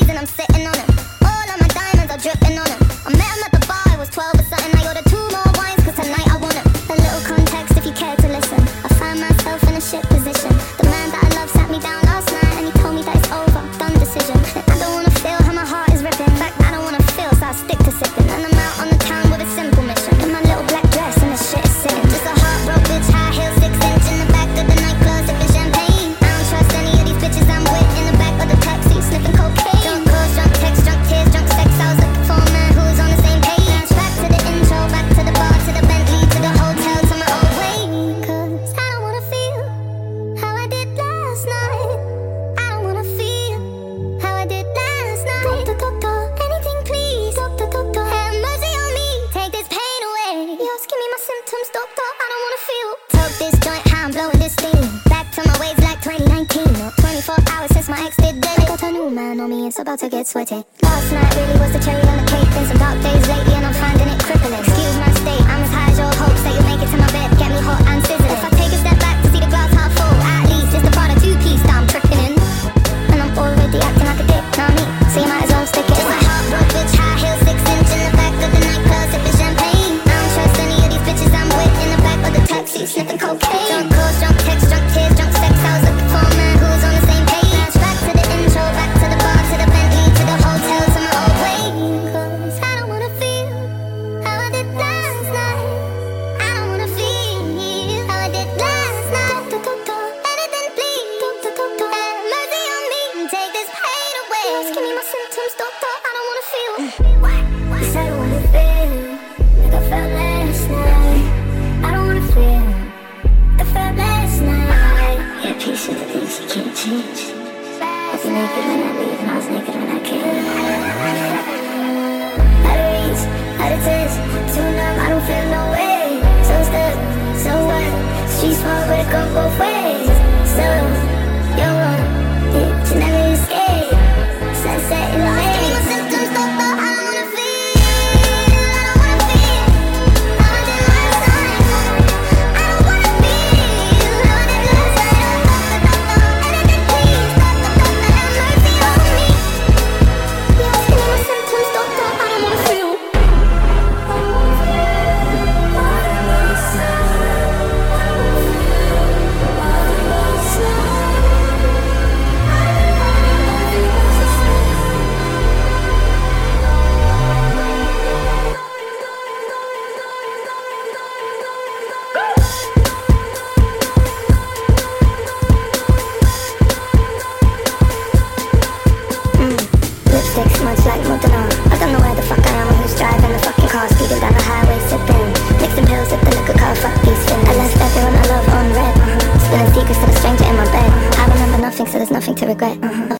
and I'm sitting on him. All of my diamonds are dripping on him. I met him at the bar, I was 12 or something. I ordered 2 more wines cause tonight I want him. A little context if you care to listen. I found myself in a shit position. The man that I love sat me down last night and he told me that it's over, done decision. I don't wanna feel how my heart is ripping. In fact, I don't wanna feel, so I stick to sipping. And I'm out on the town with a simple mission. In my little black dress and the shit is sitting. Just a heartbroken bitch, high heels, 6 inch in the back of the nightclub, sipping champagne. I don't trust any of these bitches I'm with in the back of the taxi, sniffing cocaine. Drunk calls, drunk texts, drunk tears, drunk sex. I was looking for a man who was on the same page. Back to the intro, back to the bar, to the Bentley, to the hotel, to my old way. Cause I don't wanna feel how I did last night. I don't wanna feel how I did last night. Doctor, anything please. Doctor, have mercy on me. Take this pain away. Yours, give me my symptoms, doctor. I don't wanna feel. Took this joint, how I'm blowing this steam. Back to my ways like 2019. 24 hours since my ex did it. I got a new man on me, it's about to get sweaty. Last night really was the cherry on the cake. Been some dark days lately and I'm finding it crippling. Excuse my state, I'm as high as your hopes that you'll make it to my bed, get me hot and sizzling. If I take a step back to see the glass half full, at least it's the part of 2-piece that I'm tripping in. And I'm already acting like a dick, now me, so you might as well stick it. Just a heartbroken bitch, high heels, 6 inch in the back of the nightclub, sipping champagne. I don't trust any of these bitches I'm with in the back of the taxi, sniffing cocaine. Drunk calls, drunk texts, drunk tears, drunk sex. I was looking for a man who was on the same page. Back to the intro, back to the bar, to the Bentley, to the hotel, to my old way. Cause I don't wanna feel how I did last night. I don't wanna feel how I did last night. Doctor, anything please. Doctor, have mercy on me and take this pain away. Just give me my symptoms, doctor. I don't wanna feel. Cause I don't wanna feel like I felt last night. I don't wanna feel like I felt last night. Yeah, peace of the things you can't change. I was naked when I leave and I was naked when I came. Out of reach, out of touch, too numb, I don't feel no way. So stuck, so what? Street smart, but it go both ways. So, you're wrong, you should never escape. Sunset in the way. Give me my symptoms, doctor, I don't wanna feel. I don't wanna feel how I did last night. I don't wanna feel how I did last night. Doctor, anything please. Doctor, have mercy on me. Yes, give me my symptoms, doctor, I don't wanna feel. Lipstick smudged like Madonna. I don't know where the fuck I am or who's driving the fucking car, speeding down the highway, sipping, mixing pills at the liquor car, fuck these fins. I left everyone I love on red, spilling secrets to a stranger in my bed. I remember nothing, so there's nothing to regret.